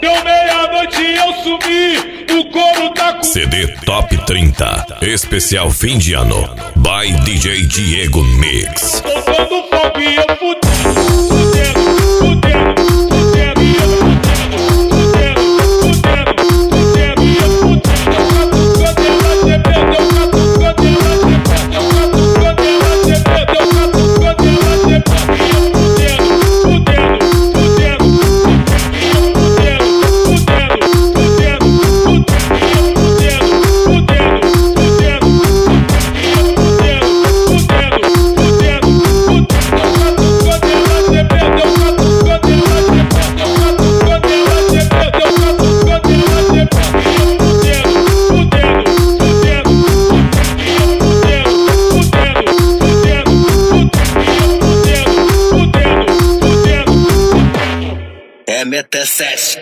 Deu meia-noite e eu sumi, o couro tá com... CD Top 30, especial fim de ano, by DJ Diego Mix. Soltando fogo e eu fudendo, fudendo, fudendo, fudendo e eu fudendo, fudendo, fudendo e eu fudendo. Catucando ela gemendo, catucando ela gemendo, catucando ela gemendo, catucando ela gemendo e eu fudendo, fudendo, fudendo, e eu fudendo, fudendo, fudendo, fudendo e eu fudendo, fudendo, fudendo, e eu fudendo, fudendo, fudendo, fudendo. Catucando ela gemendo, catucando ela gemendo, catucando ela gemendo, catucando ela gemendo e eu fudendo, fudendo, fudendo, e eu fudendo, fudendo, fudendo, e eu fudendo, fudendo, fudendo. MT7.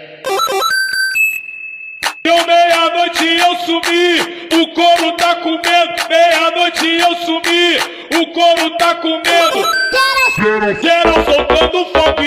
Deu meia-noite e eu sumi, o couro tá com medo. Meia-noite e eu sumi, o couro tá com medo. Geral soltando fogo